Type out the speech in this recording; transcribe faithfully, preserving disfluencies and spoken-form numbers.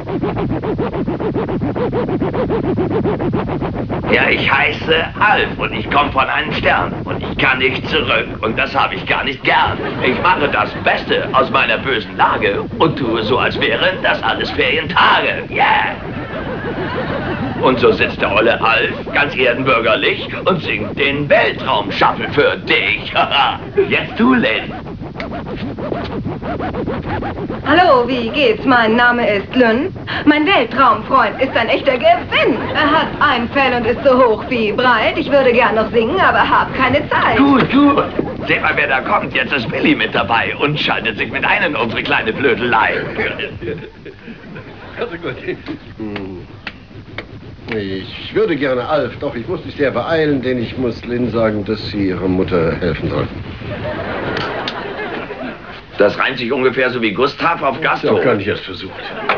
Ja, ich heiße Alf und ich komme von einem Stern und ich kann nicht zurück und das habe ich gar nicht gern. Ich mache das Beste aus meiner bösen Lage und tue so, als wären das alles Ferientage. Yeah! Und so sitzt der olle Alf, ganz erdenbürgerlich, und singt den Weltraum-Shuffle für dich. Jetzt du, Lynn. Hallo, wie geht's? Mein Name ist Lynn. Mein Weltraumfreund ist ein echter Gewinn. Er hat ein Fell und ist so hoch wie breit. Ich würde gern noch singen, aber hab keine Zeit. Gut, gut. Seht mal, wer da kommt. Jetzt ist Billy mit dabei und schaltet sich mit ein in unsere kleine Blödelei. Also gut. Ich würde gerne Alf, doch ich muss mich sehr beeilen, denn ich muss Lynn sagen, dass sie ihrer Mutter helfen soll. Das reimt sich ungefähr so wie Gustav auf Gasthof. Doch gar nicht erst versucht.